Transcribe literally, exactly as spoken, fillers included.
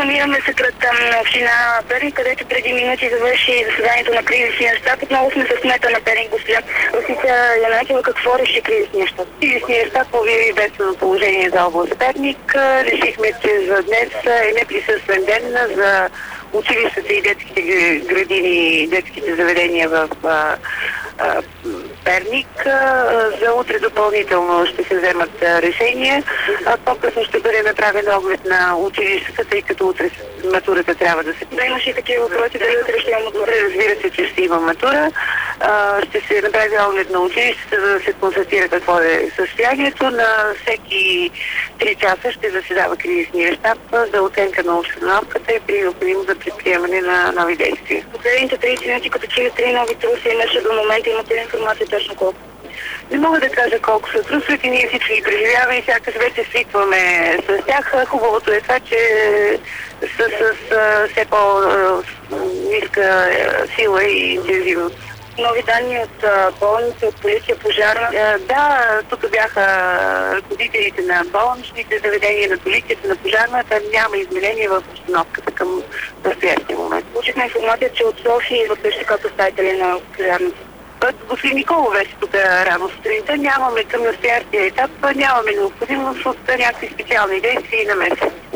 намираме се пред на община Перник, където преди минути завърши заседанието на кризисния щаб. Отново сме с кмета на Перник, госпожа Росица Янакиева. Какво реши кризисния щаб? Кризисния щаб обяви бедствено положение за област Перник. Решихме, че за днес е неприсъствен ден за училищата и детските градини, детските заведения в а, а, Перник. А, за утре допълнително ще се вземат а, решения. А, по-късно ще бъде направен оглед на училищата, тъй като утре матурата трябва да се... Да, имаш и такива въпроси, дали утре ще има матура? Разбира се, че ще има матура. А, ще се направи оглед на училищата, за да се констатира какво е състоянието. На всеки три часа ще заседава кризисния щаб за оценка на обстановката и при необходимост за предприемане на нови действия. Последните тридесет минути, като че ли три нови труса имаше до момента, имате ли информация точно колко? Не мога да кажа колко са трусовете, ние всички ги преживяваме и сякаш вече свикваме с тях. Хубавото е това, че са с все по-ниска сила и интензивност. Нови данни от болници, от полиция, пожарна? Да, тук бяха ръководителите на болничните заведения, на полицията, на пожарната. Няма изменения в обстановката към настоящия момент. Получихме информация, че от София идват също така представители на пожарната. Господин Николов беше тук рано сутринта. Нямаме към настоящия етап, нямаме необходимост от някакви специални действия и намеси.